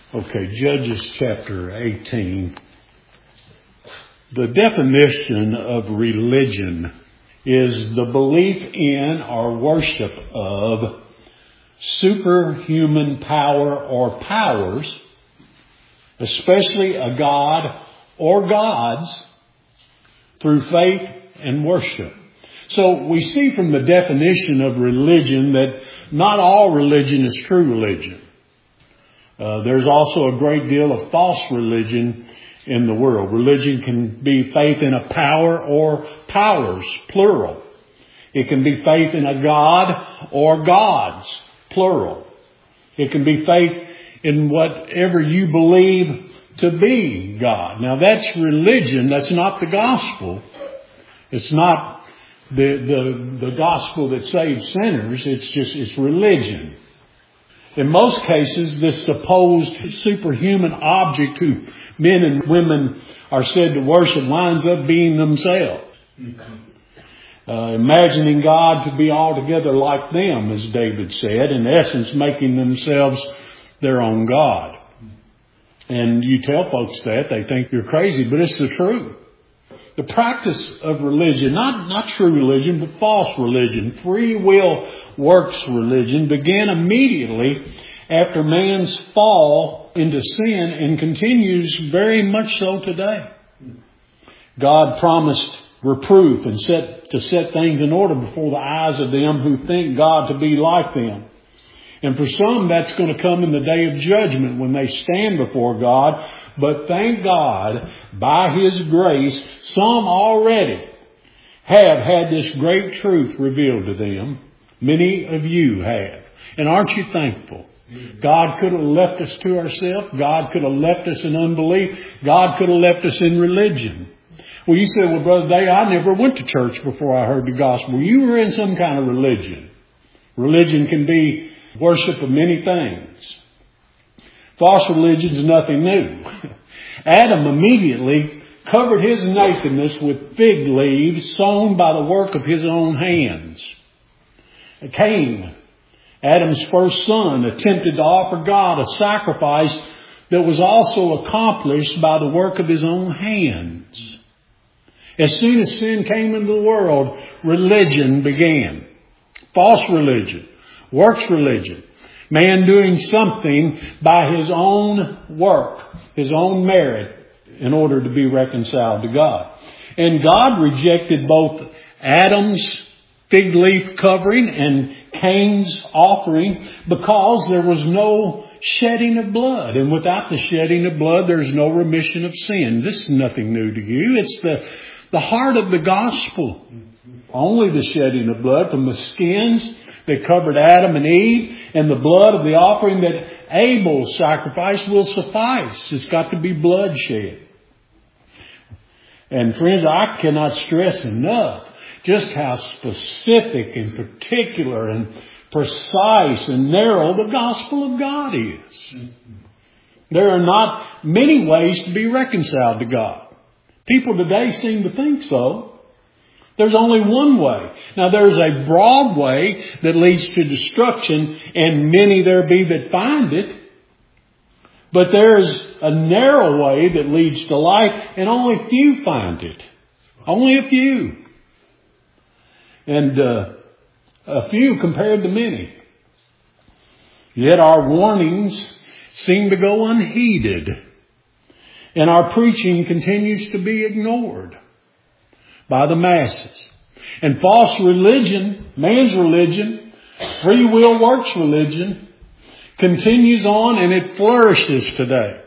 Okay, Judges chapter 18. The definition of religion is the belief in or worship of superhuman power or powers, especially a god or gods, through faith and worship. So we see from the definition of religion that not all religion is true religion. There's also a great deal of false religion in the world. Religion can be faith in a power or powers, plural. It can be faith in a god or gods, plural. It can be faith in whatever you believe to be God. Now that's religion. That's not the gospel. It's not the gospel that saves sinners. It's religion. In most cases, this supposed superhuman object who men and women are said to worship winds up being themselves. Imagining God to be altogether like them, as David said, in essence making themselves their own God. And you tell folks that, they think you're crazy, but it's the truth. The practice of religion, not true religion, but false religion, free will works religion, began immediately after man's fall into sin and continues very much so today. God promised reproof and to set things in order before the eyes of them who think God to be like them. And for some, that's going to come in the day of judgment when they stand before God. But thank God, by His grace, some already have had this great truth revealed to them. Many of you have. And aren't you thankful? God could have left us to ourselves. God could have left us in unbelief. God could have left us in religion. Well, you said, well, Brother Day, I never went to church before I heard the gospel. You were in some kind of religion. Religion can be worship of many things. False religion is nothing new. Adam immediately covered his nakedness with fig leaves sown by the work of his own hands. Cain, Adam's first son, attempted to offer God a sacrifice that was also accomplished by the work of his own hands. As soon as sin came into the world, religion began. False religion, works religion. Man doing something by his own work, his own merit, in order to be reconciled to God. And God rejected both Adam's fig leaf covering and Cain's offering because there was no shedding of blood. And without the shedding of blood, there's no remission of sin. This is nothing new to you. It's the heart of the gospel. Only the shedding of blood from the skins that covered Adam and Eve and the blood of the offering that Abel's sacrifice will suffice. It's got to be bloodshed. And friends, I cannot stress enough just how specific and particular and precise and narrow the gospel of God is. There are not many ways to be reconciled to God. People today seem to think so. There's only one way. Now there's a broad way that leads to destruction, and many there be that find it. But there's a narrow way that leads to life, and only few find it. Only a few. And a few compared to many. Yet our warnings seem to go unheeded. And our preaching continues to be ignored by the masses. And false religion, man's religion, free will works religion, continues on and it flourishes today.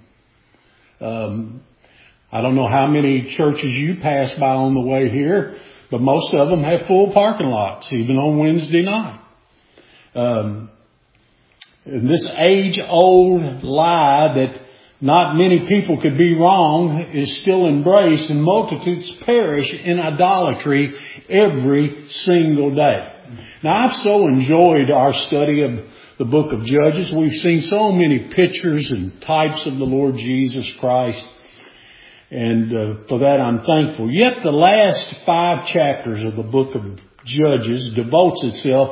I don't know how many churches you pass by on the way here, but most of them have full parking lots, even on Wednesday night. And this age-old lie that not many people could be wrong is still embraced, and multitudes perish in idolatry every single day. Now, I've so enjoyed our study of the book of Judges. We've seen so many pictures and types of the Lord Jesus Christ, and for that I'm thankful. Yet the last 5 chapters of the book of Judges devotes itself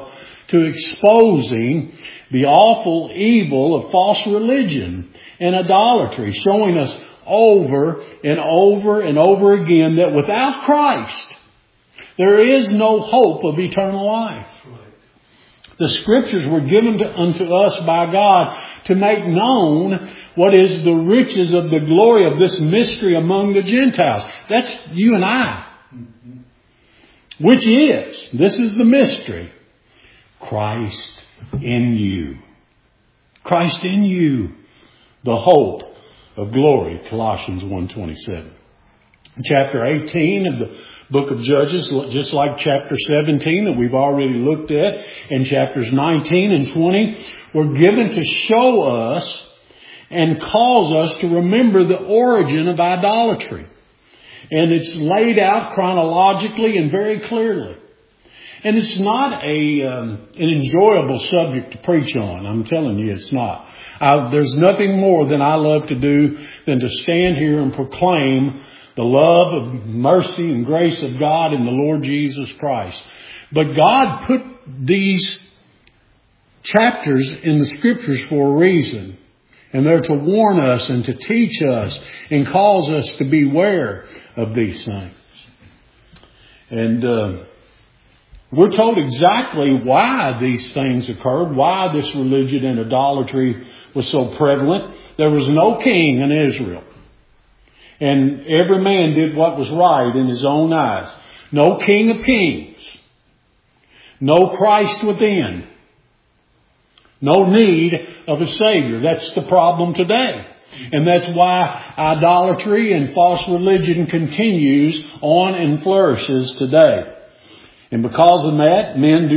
to exposing the awful evil of false religion and idolatry, showing us over and over and over again that without Christ, there is no hope of eternal life. The Scriptures were given unto us by God to make known what is the riches of the glory of this mystery among the Gentiles. That's you and I. Which is, this is the mystery, Christ in you. Christ in you, the hope of glory, Colossians 1:27. Chapter 18 of the book of Judges, just like chapter 17 that we've already looked at, and chapters 19 and 20, were given to show us and cause us to remember the origin of idolatry. And it's laid out chronologically and very clearly. And it's not an enjoyable subject to preach on. I'm telling you, it's not. There's nothing more than I love to do than to stand here and proclaim the love of mercy and grace of God in the Lord Jesus Christ. But God put these chapters in the Scriptures for a reason. And they're to warn us and to teach us and cause us to beware of these things. And we're told exactly why these things occurred, why this religion and idolatry was so prevalent. There was no king in Israel. And every man did what was right in his own eyes. No King of Kings. No Christ within. No need of a Savior. That's the problem today. And that's why idolatry and false religion continues on and flourishes today. And because of that, men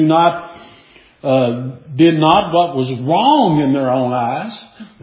did not what was wrong in their own eyes.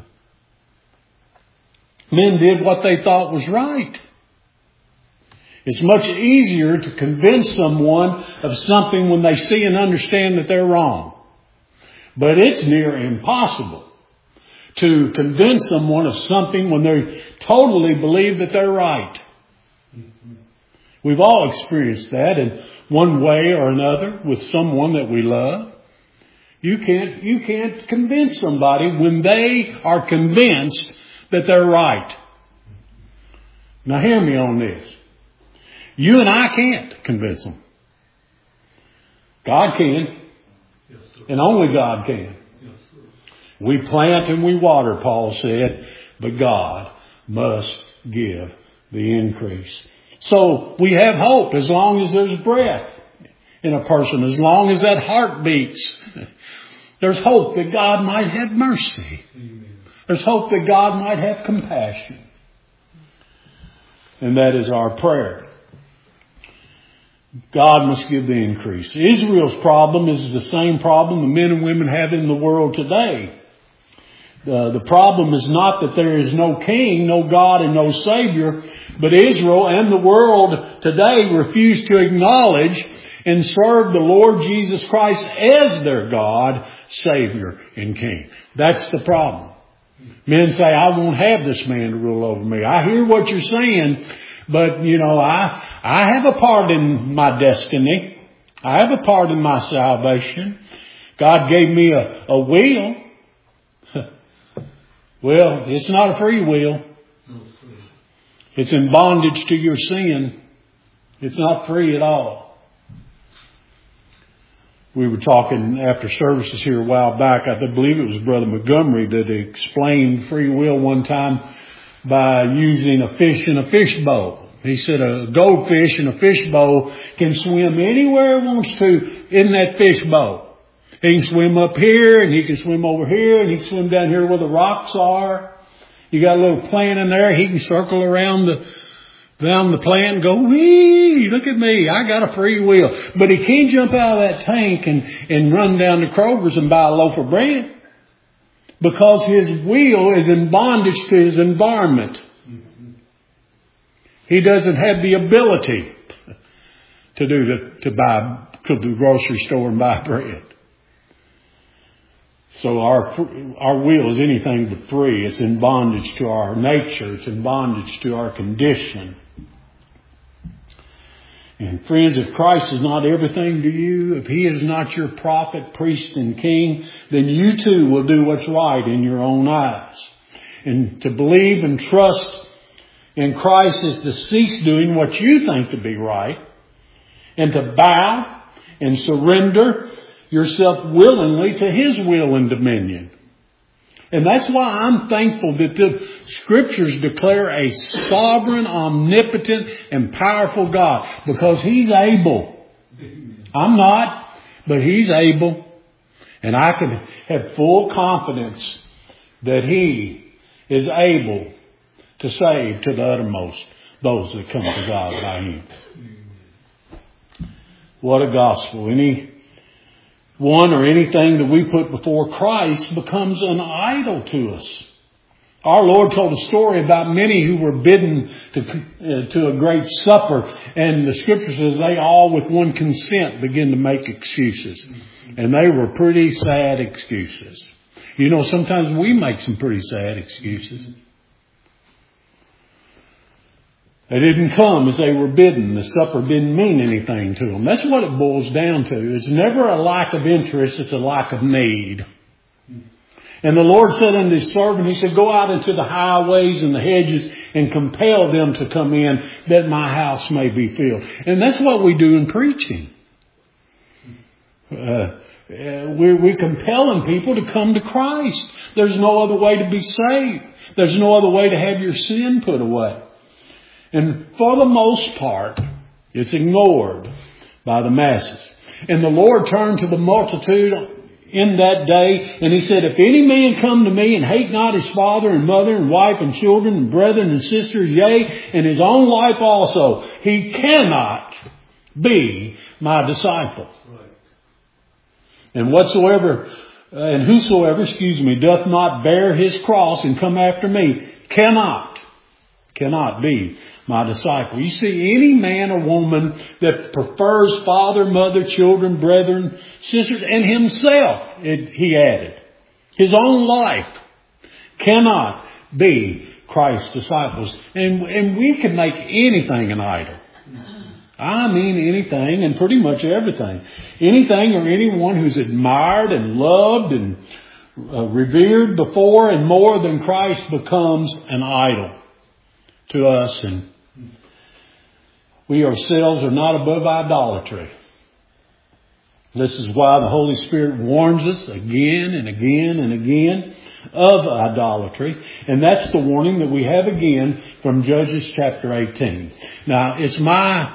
Men did what they thought was right. It's much easier to convince someone of something when they see and understand that they're wrong. But it's near impossible to convince someone of something when they totally believe that they're right. We've all experienced that in one way or another with someone that we love. You can't convince somebody when they are convinced that they're right. Now hear me on this. You and I can't convince them. God can. Yes, and only God can. Yes, we plant and we water, Paul said, but God must give the increase. So we have hope as long as there's breath in a person, as long as that heart beats. There's hope that God might have mercy. Amen. There's hope that God might have compassion. And that is our prayer. God must give the increase. Israel's problem is the same problem the men and women have in the world today. The problem is not that there is no king, no God, and no Savior, but Israel and the world today refuse to acknowledge and serve the Lord Jesus Christ as their God, Savior, and King. That's the problem. Men say, I won't have this man to rule over me. I hear what you're saying, but, I have a part in my destiny. I have a part in my salvation. God gave me a will. Well, it's not a free will. It's in bondage to your sin. It's not free at all. We were talking after services here a while back. I believe it was Brother Montgomery that explained free will one time by using a fish in a fishbowl. He said a goldfish in a fishbowl can swim anywhere it wants to in that fishbowl. He can swim up here and he can swim over here and he can swim down here where the rocks are. You got a little plant in there. He can circle around the plant and go, wee, look at me. I got a free will. But he can't jump out of that tank and run down to Kroger's and buy a loaf of bread. Because his will is in bondage to his environment. He doesn't have the ability to go to the grocery store and buy bread. So our will is anything but free. It's in bondage to our nature. It's in bondage to our condition. And friends, if Christ is not everything to you, if He is not your prophet, priest, and king, then you too will do what's right in your own eyes. And to believe and trust in Christ is to cease doing what you think to be right, and to bow and surrender yourself willingly to His will and dominion. And that's why I'm thankful that the Scriptures declare a sovereign, omnipotent, and powerful God. Because He's able. I'm not, but He's able. And I can have full confidence that He is able to save to the uttermost those that come to God by Him. What a gospel. One or anything that we put before Christ becomes an idol to us. Our Lord told a story about many who were bidden to a great supper, and the Scripture says they all with one consent began to make excuses. And they were pretty sad excuses. You know, sometimes we make some pretty sad excuses. They didn't come as they were bidden. The supper didn't mean anything to them. That's what it boils down to. It's never a lack of interest. It's a lack of need. And the Lord said unto His servant, He said, go out into the highways and the hedges and compel them to come in that my house may be filled. And that's what we do in preaching. We're compelling people to come to Christ. There's no other way to be saved. There's no other way to have your sin put away. And for the most part, it's ignored by the masses. And the Lord turned to the multitude in that day, and He said, if any man come to me and hate not his father and mother and wife and children and brethren and sisters, yea, and his own life also, he cannot be my disciple. Right. And whosoever doth not bear his cross and come after me, cannot be my disciple. You see, any man or woman that prefers father, mother, children, brethren, sisters, and himself, he added, his own life, cannot be Christ's disciples. And we can make anything an idol. I mean anything and pretty much everything. Anything or anyone who's admired and loved and revered before and more than Christ becomes an idol to us, and we ourselves are not above idolatry. This is why the Holy Spirit warns us again and again and again of idolatry. And that's the warning that we have again from Judges chapter 18. Now, it's my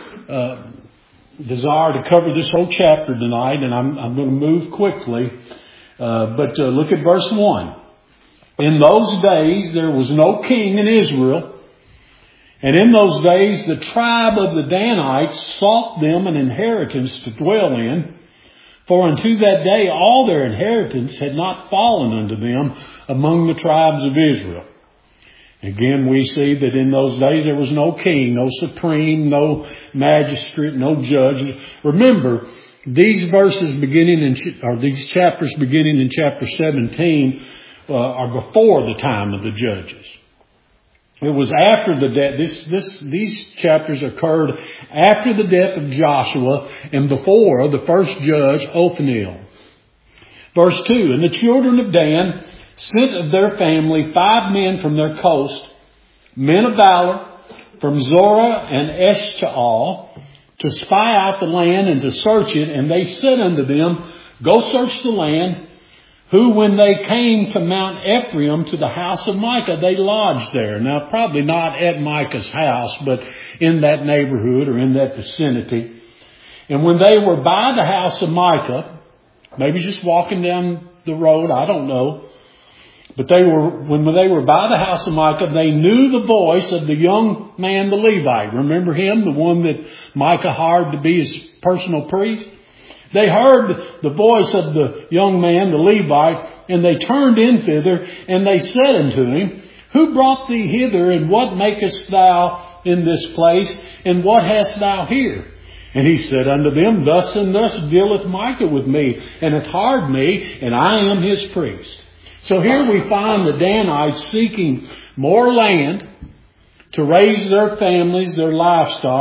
desire to cover this whole chapter tonight, and I'm going to move quickly. But look at verse 1. In those days there was no king in Israel. And in those days the tribe of the Danites sought them an inheritance to dwell in. For unto that day all their inheritance had not fallen unto them among the tribes of Israel. Again, we see that in those days there was no king, no supreme, no magistrate, no judge. Remember, these verses these chapters beginning in chapter 17 are before the time of the judges. It was after the death. These chapters occurred after the death of Joshua and before the first judge, Othniel. Verse 2, and the children of Dan sent of their family 5 men from their coast, men of valor, from Zorah and Eshtaol, to spy out the land and to search it. And they said unto them, go search the land. Who, when they came to Mount Ephraim, to the house of Micah, they lodged there. Now, probably not at Micah's house, but in that neighborhood or in that vicinity. And when they were by the house of Micah, maybe just walking down the road, I don't know. But when they were by the house of Micah, they knew the voice of the young man, the Levite. Remember him, the one that Micah hired to be his personal priest? They heard the voice of the young man, the Levite, and they turned in thither, and they said unto him, who brought thee hither, and what makest thou in this place, and what hast thou here? And he said unto them, thus and thus dealeth Micah with me, and hath hired me, and I am his priest. So here we find the Danites seeking more land to raise their families, their livestock,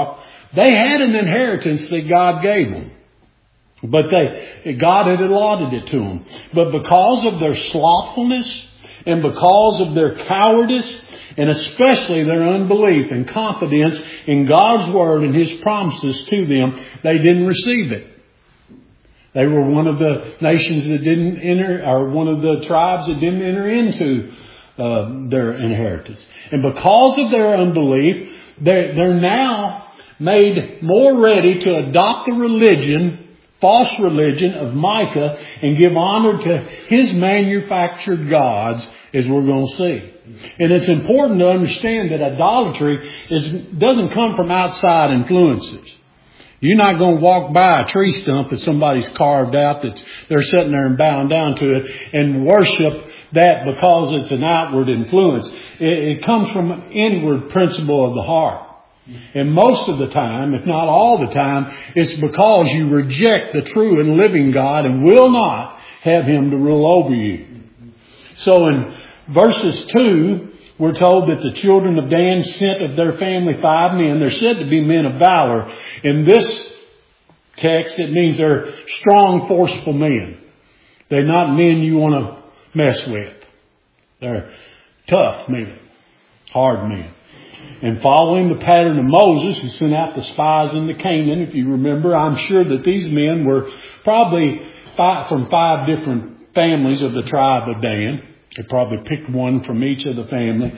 They had an inheritance that God gave them. But God had allotted it to them. But because of their slothfulness and because of their cowardice and especially their unbelief and confidence in God's Word and His promises to them, they didn't receive it. They were one of the nations that didn't enter, or one of the tribes that didn't enter into their inheritance. And because of their unbelief, they're now made more ready to adopt the false religion of Micah and give honor to his manufactured gods, as we're going to see. And it's important to understand that idolatry doesn't come from outside influences. You're not going to walk by a tree stump that somebody's carved out that they're sitting there and bowing down to it and worship that because it's an outward influence. It comes from an inward principle of the heart. And most of the time, if not all the time, it's because you reject the true and living God and will not have Him to rule over you. So in verses 2, we're told that the children of Dan sent of their family 5 men. They're said to be men of valor. In this text, it means they're strong, forceful men. They're not men you want to mess with. They're tough men, hard men. And following the pattern of Moses, who sent out the spies into Canaan, if you remember, I'm sure that these men were probably from 5 different families of the tribe of Dan. They probably picked one from each of the family,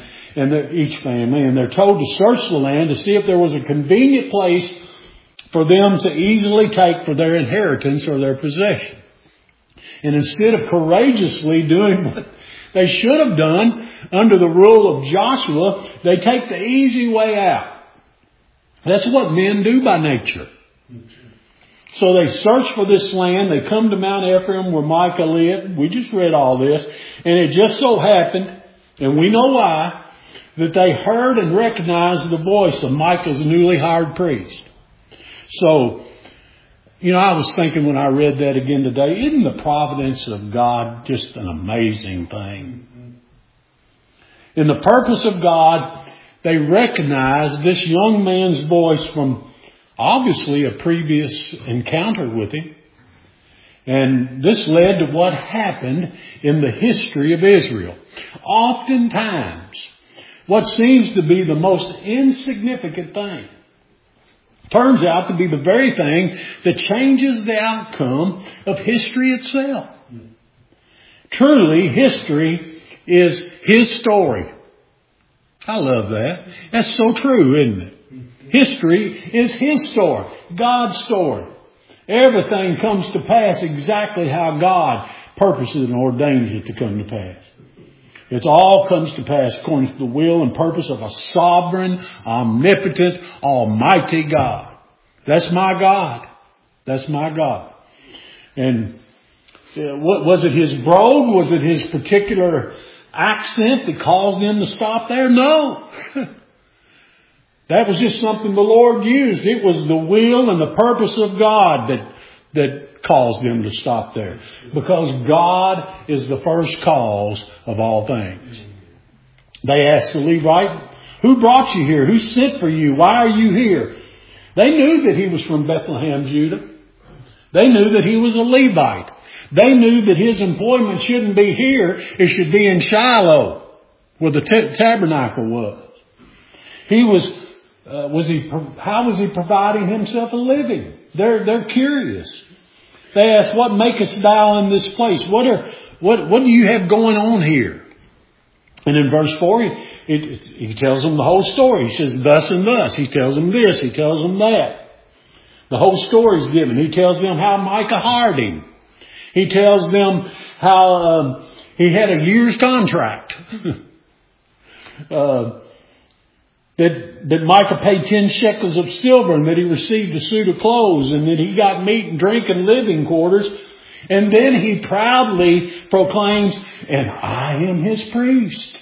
and they're told to search the land to see if there was a convenient place for them to easily take for their inheritance or their possession. And instead of courageously doing what they should have done under the rule of Joshua, they take the easy way out. That's what men do by nature. So they search for this land. They come to Mount Ephraim where Micah lived. We just read all this. And it just so happened, and we know why, that they heard and recognized the voice of Micah's newly hired priest. So, I was thinking when I read that again today, isn't the providence of God just an amazing thing? In the purpose of God, they recognized this young man's voice from obviously a previous encounter with him. And this led to what happened in the history of Israel. Oftentimes, what seems to be the most insignificant thing turns out to be the very thing that changes the outcome of history itself. Truly, history is His story. I love that. That's so true, isn't it? History is His story, God's story. Everything comes to pass exactly how God purposes and ordains it to come to pass. It all comes to pass according to the will and purpose of a sovereign, omnipotent, almighty God. That's my God. That's my God. And was it His brogue? Was it His particular accent that caused them to stop there? No. That was just something the Lord used. It was the will and the purpose of God that caused them to stop there. Because God is the first cause of all things. They asked the Levite, who brought you here? Who sent for you? Why are you here? They knew that he was from Bethlehem, Judah. They knew that he was a Levite. They knew that his employment shouldn't be here. It should be in Shiloh, where the tabernacle was. How was he providing himself a living? They're curious. They ask, what makest thou in this place? What do you have going on here? And in verse 4, he tells them the whole story. He says, thus and thus. He tells them this. He tells them that. The whole story is given. He tells them how Micah hired him. He tells them how he had a year's contract. That Micah paid 10 shekels of silver and that he received a suit of clothes and that he got meat and drink and living quarters. And then he proudly proclaims, and I am his priest.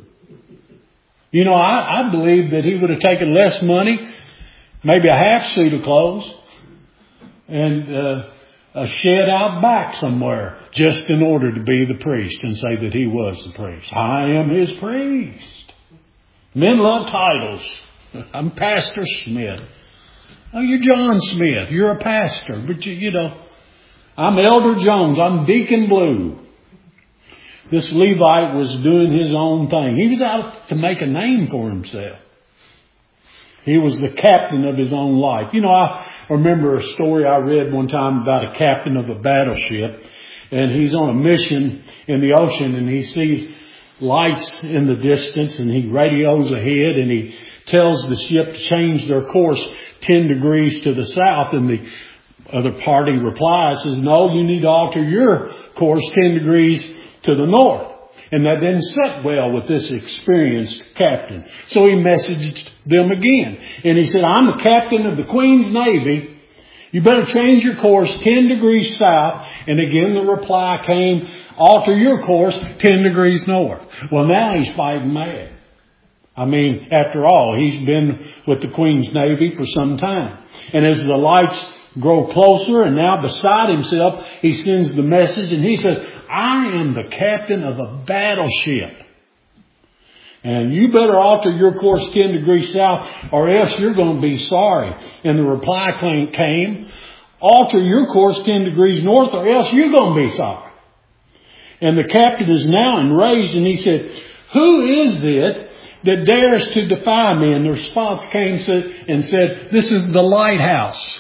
I believe that he would have taken less money, maybe a half suit of clothes, and a shed out back somewhere just in order to be the priest and say that he was the priest. I am his priest. Men love titles. I'm Pastor Smith. Oh, you're John Smith. You're a pastor. But you know, I'm Elder Jones. I'm Deacon Blue. This Levite was doing his own thing. He was out to make a name for himself. He was the captain of his own life. You know, I remember a story I read one time about a captain of a battleship. And he's on a mission in the ocean and he sees lights in the distance and he radios ahead and he tells the ship to change their course 10 degrees to the south. And the other party replies, says, no, you need to alter your course 10 degrees to the north. And that didn't sit well with this experienced captain. So he messaged them again. And he said, I'm the captain of the Queen's Navy. You better change your course 10 degrees south. And again the reply came, alter your course 10 degrees north. Well, now he's fighting mad. I mean, after all, he's been with the Queen's Navy for some time. And as the lights grow closer and now beside himself, he sends the message and he says, I am the captain of a battleship. And you better alter your course 10 degrees south or else you're going to be sorry. And the reply came, alter your course 10 degrees north or else you're going to be sorry. And the captain is now enraged and he said, who is it that dares to defy me? And the response came and said, this is the lighthouse.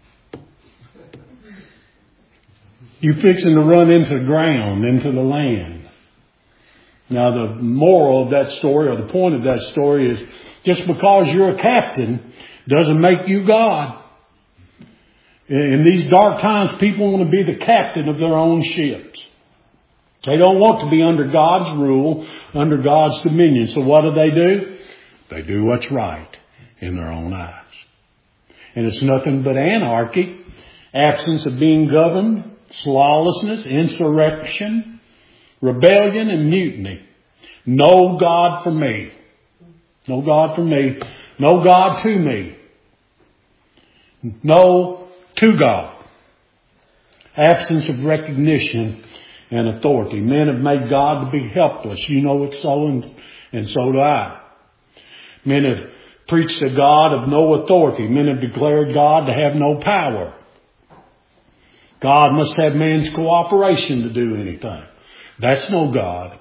You fixing to run into the ground, into the land. Now the moral of that story, or the point of that story is, just because you're a captain doesn't make you God. In these dark times, people want to be the captain of their own ships. They don't want to be under God's rule, under God's dominion. So what do? They do what's right in their own eyes. And it's nothing but anarchy, absence of being governed, lawlessness, insurrection, rebellion, and mutiny. No God for me. No God for me. No God to me. No to God. Absence of recognition and authority. Men have made God to be helpless. You know it's so, and so do I. Men have preached a God of no authority. Men have declared God to have no power. God must have man's cooperation to do anything. That's no God.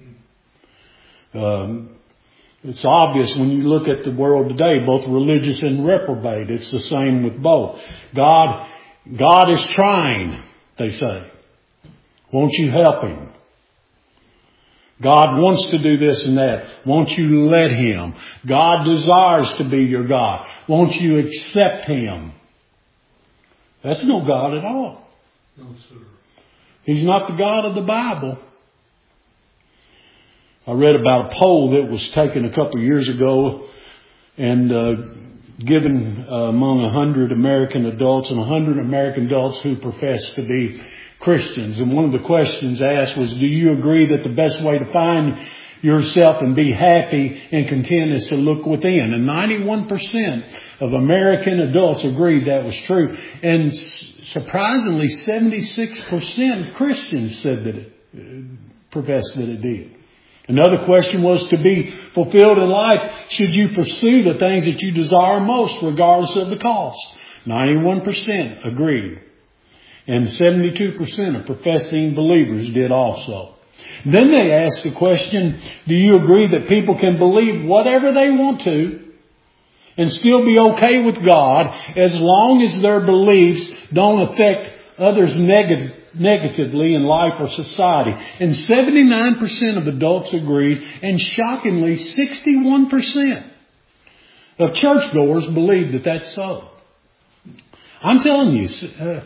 It's obvious when you look at the world today, both religious and reprobate. It's the same with both. God is trying, they say. Won't you help him? God wants to do this and that. Won't you let him? God desires to be your God. Won't you accept him? That's no God at all. No, sir. He's not the God of the Bible. I read about a poll that was taken a couple of years ago and given among 100 American adults, and 100 American adults who profess to be Christians. And one of the questions asked was, do you agree that the best way to find yourself and be happy and content is to look within? And 91% of American adults agreed that was true. And surprisingly, 76% of Christians said that professed that it did. Another question was, to be fulfilled in life, should you pursue the things that you desire most regardless of the cost? 91% agreed. And 72% of professing believers did also. Then they asked the question, do you agree that people can believe whatever they want to and still be okay with God as long as their beliefs don't affect others negatively in life or society? And 79% of adults agreed, and shockingly 61% of churchgoers believe that that's so. I'm telling you,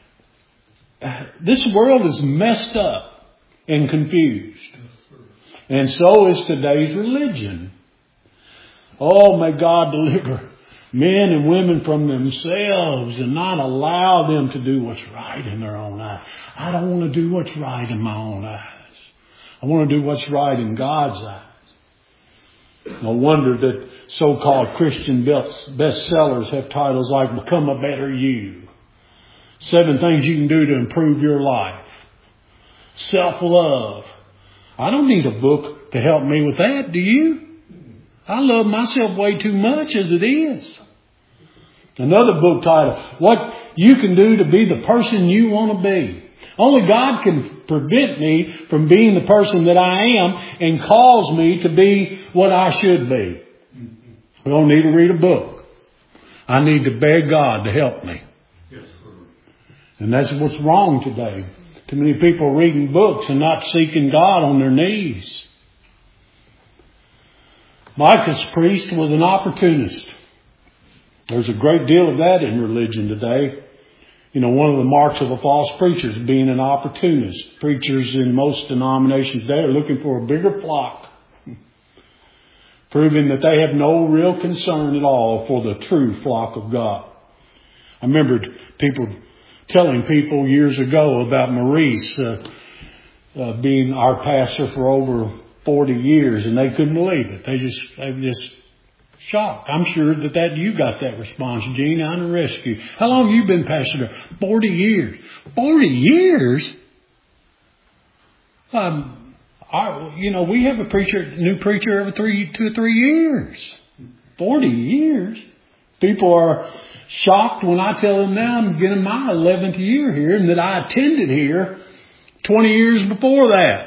this world is messed up and confused. And so is today's religion. Oh, may God deliver men and women from themselves and not allow them to do what's right in their own eyes. I don't want to do what's right in my own eyes. I want to do what's right in God's eyes. No wonder that so-called Christian bestsellers have titles like Become a Better You, 7 Things You Can Do to Improve Your Life, Self-Love. I don't need a book to help me with that, do you? I love myself way too much as it is. Another book title, What You Can Do to Be the Person You Want to Be. Only God can prevent me from being the person that I am and cause me to be what I should be. I don't need to read a book. I need to beg God to help me. And that's what's wrong today. Too many people reading books and not seeking God on their knees. Micah's priest was an opportunist. There's a great deal of that in religion today. You know, one of the marks of a false preacher is being an opportunist. Preachers in most denominations today are looking for a bigger flock, proving that they have no real concern at all for the true flock of God. I remember telling people years ago about Maurice being our pastor for over 40 years, and they couldn't believe it. They were just shocked. I'm sure that you got that response, Gene, on the rescue. How long have you been pastor there? 40 years. 40 years? We have a new preacher every 2 or 3 years. 40 years. People are shocked when I tell them now I'm getting my 11th year here and that I attended here 20 years before that.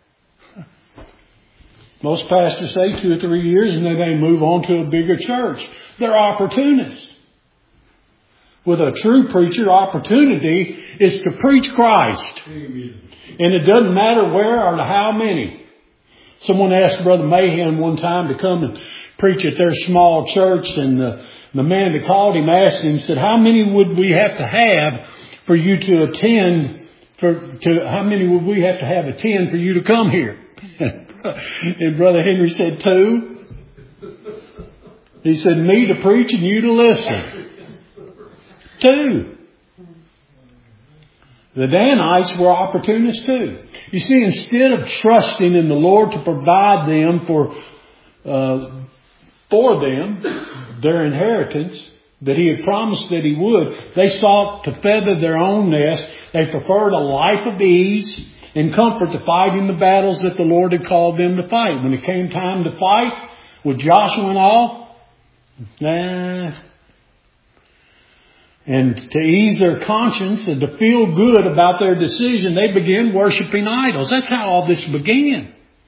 Most pastors say 2 or 3 years and then they move on to a bigger church. They're opportunists. With a true preacher, opportunity is to preach Christ. Amen. And it doesn't matter where or to how many. Someone asked Brother Mahan one time to come and preach at their small church, and the man that called him asked him, said, how many would we have to have for you to attend, how many would we have to have attend for you to come here? And Brother Henry said, 2. He said, me to preach and you to listen. 2. The Danites were opportunists too. You see, instead of trusting in the Lord to provide them for them, their inheritance that He had promised that He would, they sought to feather their own nest. They preferred a life of ease and comfort to fighting the battles that the Lord had called them to fight. When it came time to fight with Joshua and all, and to ease their conscience and to feel good about their decision, they began worshiping idols. That's how all this began.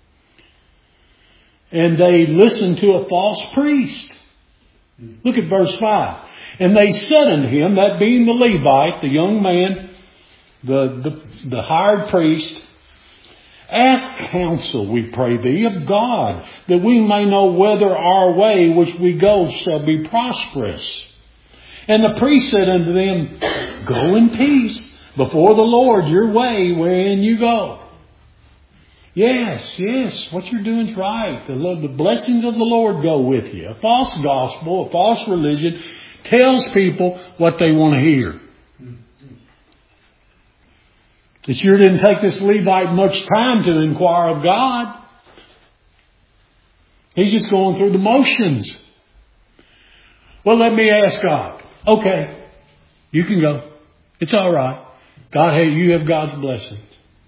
And they listened to a false priest. Look at verse 5. And they said unto him, that being the Levite, the young man, the hired priest, ask counsel, we pray thee, of God, that we may know whether our way which we go shall be prosperous. And the priest said unto them, go in peace before the Lord your way wherein you go. Yes, what you're doing is right. The blessings of the Lord go with you. A false gospel, a false religion tells people what they want to hear. It sure didn't take this Levite much time to inquire of God. He's just going through the motions. Well, let me ask God. Okay, you can go. It's all right. God, hey, you have God's blessings.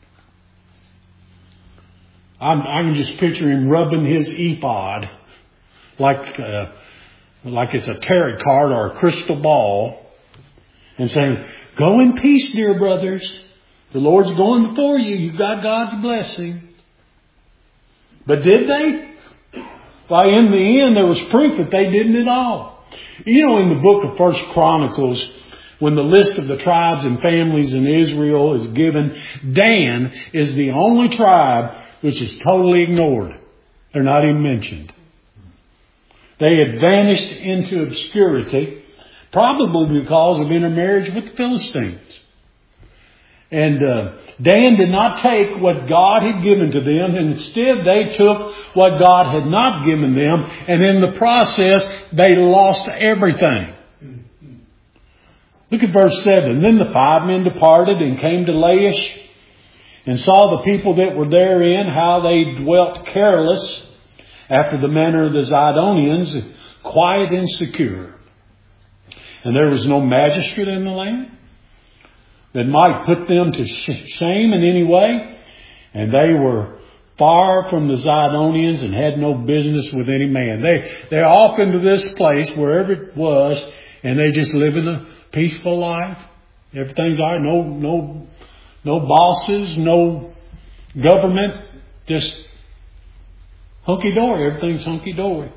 I can just picture him rubbing his ephod like it's a tarot card or a crystal ball and saying, go in peace, dear brothers. The Lord's going before you. You've got God's blessing. But did they? Why, in the end, there was proof that they didn't at all. You know, in the book of 1 Chronicles, when the list of the tribes and families in Israel is given, Dan is the only tribe which is totally ignored. They're not even mentioned. They had vanished into obscurity, probably because of intermarriage with the Philistines. And Dan did not take what God had given to them. Instead, they took what God had not given them. And in the process, they lost everything. Look at verse 7. Then the 5 men departed and came to Laish and saw the people that were therein, how they dwelt careless after the manner of the Zidonians, quiet and secure. And there was no magistrate in the land that might put them to shame in any way. And they were far from the Zidonians and had no business with any man. They off into this place, wherever it was, and they just living a peaceful life. Everything's all right. No bosses, no government, just hunky-dory. Everything's hunky-dory.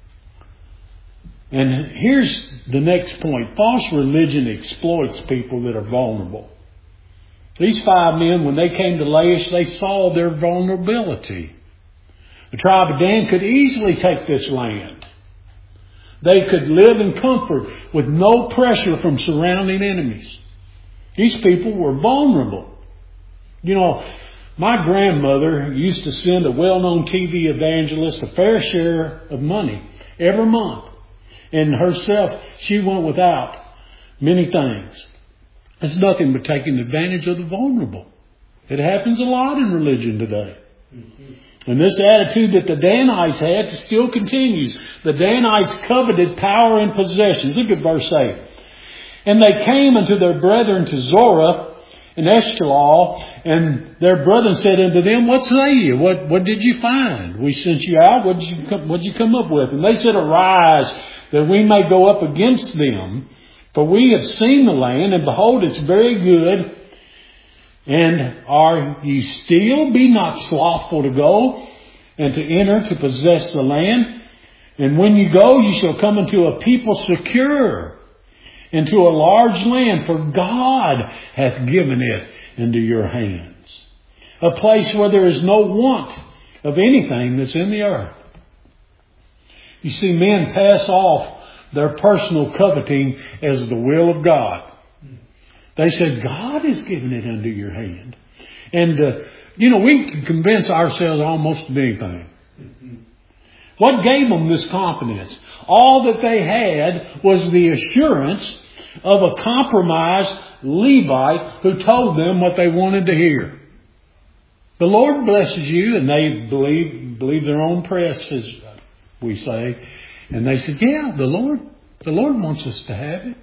And here's the next point. False religion exploits people that are vulnerable. These 5 men, when they came to Laish, they saw their vulnerability. The tribe of Dan could easily take this land. They could live in comfort with no pressure from surrounding enemies. These people were vulnerable. You know, my grandmother used to send a well-known TV evangelist a fair share of money every month. And herself, she went without many things. It's nothing but taking advantage of the vulnerable. It happens a lot in religion today. And this attitude that the Danites had still continues. The Danites coveted power and possessions. Look at verse 8. And they came unto their brethren to Zorah and Eshtaol, and their brethren said unto them, What say ye? What did you find? We sent you out. What did you come up with? And they said, Arise, that we may go up against them. For we have seen the land, and behold, it's very good. And are ye still? Be not slothful to go, and to enter, to possess the land. And when you go, you shall come into a people secure, into a large land, for God hath given it into your hands. A place where there is no want of anything that's in the earth. You see, men pass off their personal coveting as the will of God. They said, God has given it into your hand. And, we can convince ourselves almost of anything. What gave them this confidence? All that they had was the assurance of a compromised Levite who told them what they wanted to hear. The Lord blesses you, and they believe their own press, as we say. And they said, yeah, the Lord wants us to have it.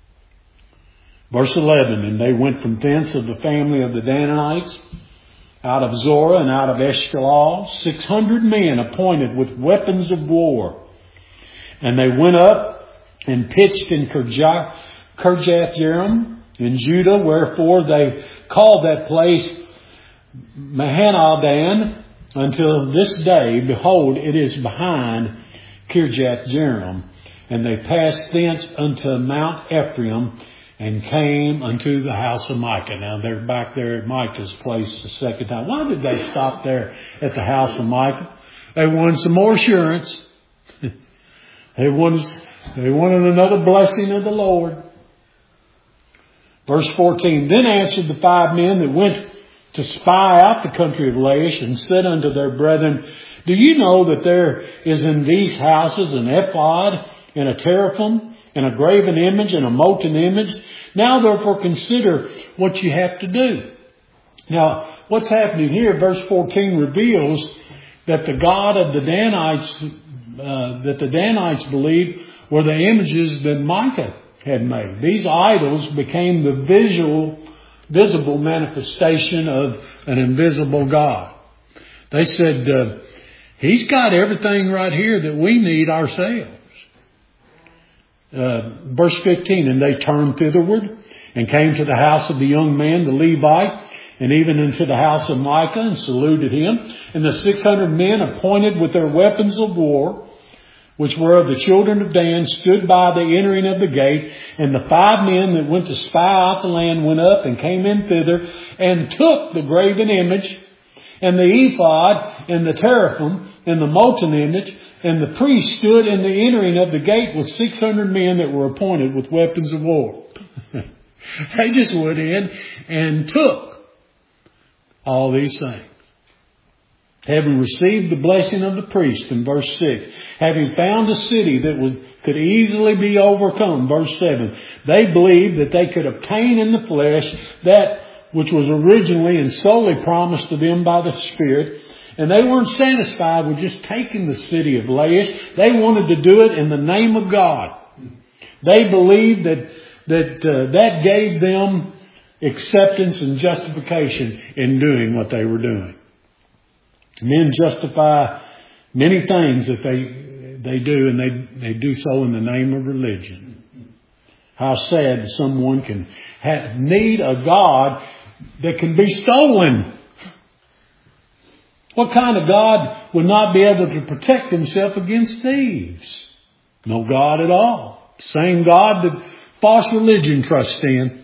Verse 11, and they went from thence of the family of the Danites, out of Zorah and out of Eshtaol, 600 men appointed with weapons of war. And they went up and pitched in Kirjath-jearim in Judah, wherefore they called that place Mahanadan until this day. Behold, it is behind Kirjath-jearim. And they passed thence unto Mount Ephraim, and came unto the house of Micah. Now they're back there at Micah's place the second time. Why did they stop there at the house of Micah? They wanted some more assurance. They wanted another blessing of the Lord. Verse 14, Then answered the 5 men that went to spy out the country of Laish, and said unto their brethren, Do you know that there is in these houses an ephod, and a teraphim, and a graven image, and a molten image? Now therefore consider what you have to do. Now, what's happening here, verse 14 reveals that the God of the Danites believed were the images that Micah had made. These idols became the visible manifestation of an invisible God. They said, He's got everything right here that we need ourselves. Verse 15, and they turned thitherward and came to the house of the young man, the Levite, and even into the house of Micah, and saluted him. And the 600 men appointed with their weapons of war, which were of the children of Dan, stood by the entering of the gate. And the 5 men that went to spy out the land went up and came in thither, and took the graven image, and the ephod, and the teraphim, and the molten image. And the priest stood in the entering of the gate with 600 men that were appointed with weapons of war. They just went in and took all these things. Having received the blessing of the priest, in verse 6, having found a city that could easily be overcome, verse 7, they believed that they could obtain in the flesh that which was originally and solely promised to them by the Spirit. And they weren't satisfied with just taking the city of Laish. They wanted to do it in the name of God. They believed that gave them acceptance and justification in doing what they were doing. Men justify many things that they do, and they do so in the name of religion. How sad that someone can need a God that can be stolen. What kind of God would not be able to protect himself against thieves? No God at all. Same God that false religion trusts in.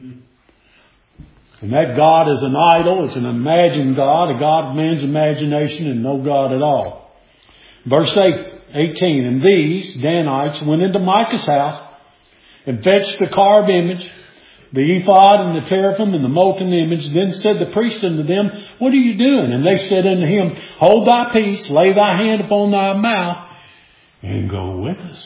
And that God is an idol. It's an imagined God, a God of man's imagination, and no God at all. Verse 18, and these Danites went into Micah's house and fetched the carved image, the ephod and the teraphim and the molten image. Then said the priest unto them, what are you doing? And they said unto him, hold thy peace, lay thy hand upon thy mouth, and go with us.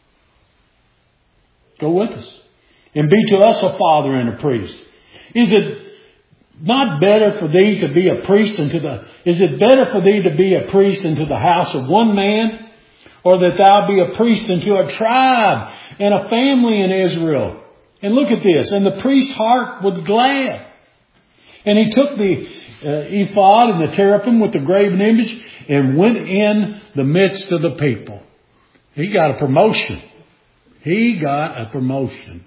Go with us. And be to us a father and a priest. Is it not better for thee to be a priest is it better for thee to be a priest into the house of one man, or that thou be a priest into a tribe and a family in Israel? And look at this. And the priest's heart was glad. And he took the ephod and the teraphim with the graven image and went in the midst of the people. He got a promotion. He got a promotion.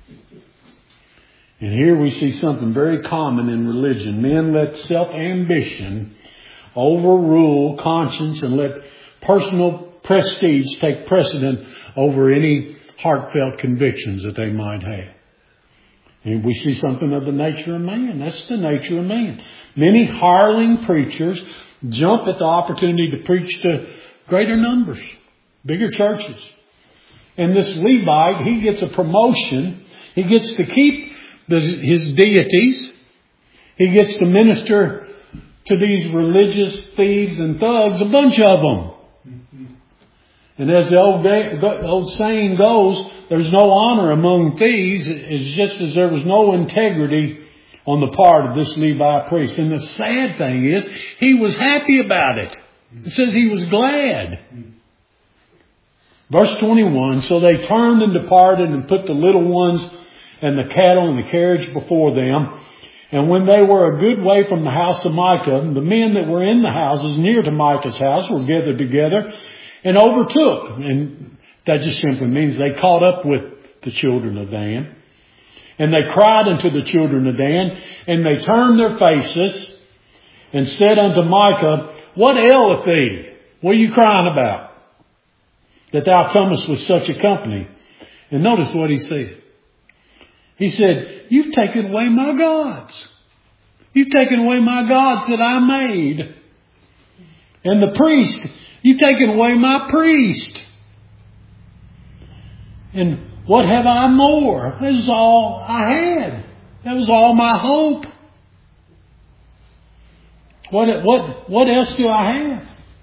And here we see something very common in religion. Men let self-ambition overrule conscience and let personal prestige take precedent over any heartfelt convictions that they might have. And we see something of the nature of man. That's the nature of man. Many hireling preachers jump at the opportunity to preach to greater numbers, bigger churches. And this Levite, he gets a promotion. He gets to keep his deities. He gets to minister to these religious thieves and thugs, a bunch of them. And as the old saying goes, there's no honor among thieves. It's just as there was no integrity on the part of this Levi priest. And the sad thing is, he was happy about it. It says he was glad. Verse 21, so they turned and departed and put the little ones and the cattle and the carriage before them. And when they were a good way from the house of Micah, the men that were in the houses near to Micah's house were gathered together and overtook. And that just simply means they caught up with the children of Dan. And they cried unto the children of Dan, and they turned their faces and said unto Micah, what aileth thee? What are you crying about? That thou comest with such a company. And notice what he said. He said, you've taken away my gods. You've taken away my gods that I made. And the priest, you've taken away my priest. And what have I more? That was all I had. That was all my hope. What else do I have?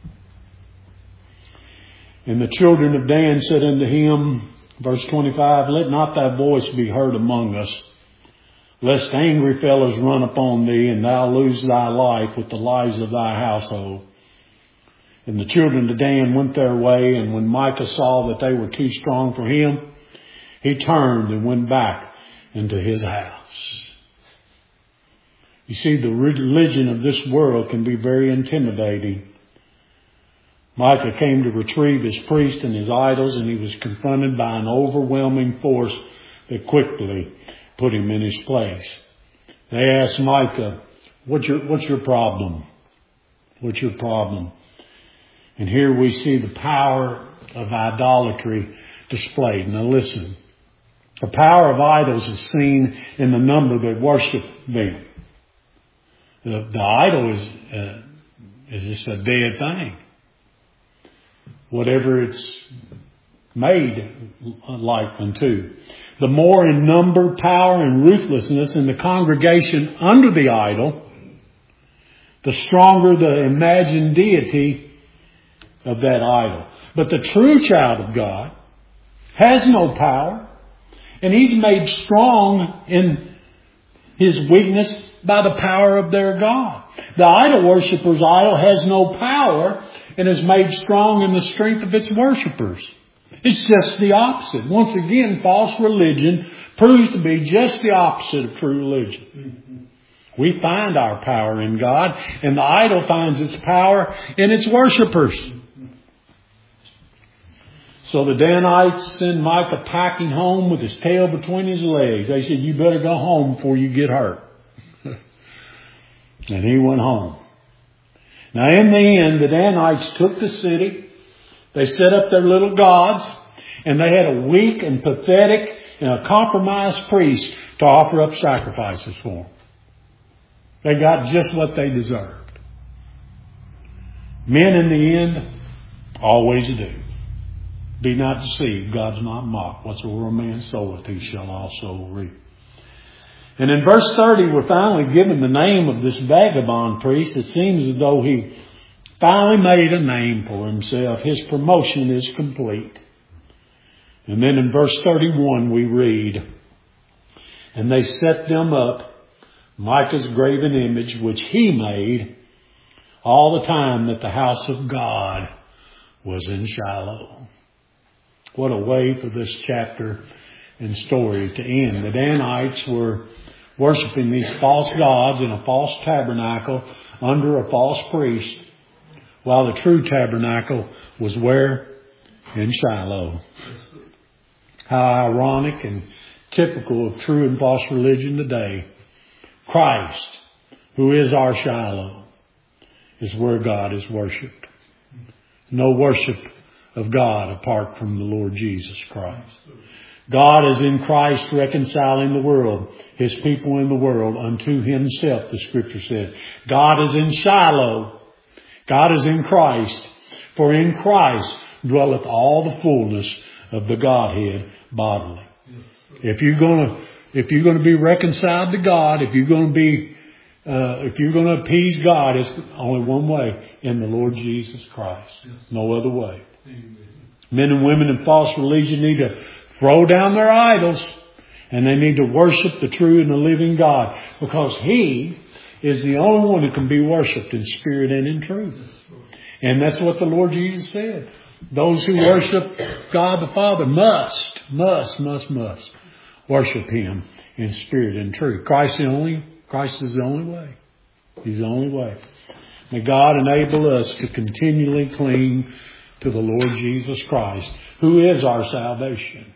And the children of Dan said unto him, verse 25, let not thy voice be heard among us, lest angry fellows run upon thee, and thou lose thy life with the lives of thy household. And the children of Dan went their way, and when Micah saw that they were too strong for him, he turned and went back into his house. You see, the religion of this world can be very intimidating. Micah came to retrieve his priest and his idols, and he was confronted by an overwhelming force that quickly put him in his place. They asked Micah, what's your problem? What's your problem? And here we see the power of idolatry displayed. Now listen, the power of idols is seen in the number that worship them. The idol is just a dead thing. Whatever it's made like unto. The more in number, power, and ruthlessness in the congregation under the idol, the stronger the imagined deity of that idol. But the true child of God has no power, and he's made strong in his weakness by the power of their God. The idol worshiper's idol has no power and is made strong in the strength of its worshippers. It's just the opposite. Once again, false religion proves to be just the opposite of true religion. We find our power in God, and the idol finds its power in its worshippers. So the Danites send Micah packing home with his tail between his legs. They said, you better go home before you get hurt. And he went home. Now in the end, the Danites took the city. They set up their little gods. And they had a weak and pathetic and a compromised priest to offer up sacrifices for them. They got just what they deserved. Men in the end always do. Be not deceived, God's not mocked. Whatsoever a man soweth, he shall also reap. And in verse 30, we're finally given the name of this vagabond priest. It seems as though he finally made a name for himself. His promotion is complete. And then in verse 31 we read, and they set them up, Micah's graven image, which he made, all the time that the house of God was in Shiloh. What a way for this chapter and story to end. The Danites were worshiping these false gods in a false tabernacle under a false priest, while the true tabernacle was where? In Shiloh. How ironic and typical of true and false religion today. Christ, who is our Shiloh, is where God is worshipped. No worship of God apart from the Lord Jesus Christ. God is in Christ reconciling the world, His people in the world, unto Himself, the Scripture says. God is in Shiloh. God is in Christ. For in Christ dwelleth all the fullness of the Godhead bodily. If you're going to be reconciled to God, if you're going to appease God, it's only one way, in the Lord Jesus Christ. No other way. Men and women in false religion need to throw down their idols, and they need to worship the true and the living God, because He is the only one who can be worshipped in spirit and in truth. And that's what the Lord Jesus said. Those who worship God the Father must worship Him in spirit and truth. Christ is the only way. He's the only way. May God enable us to continually cling to the Lord Jesus Christ, who is our salvation.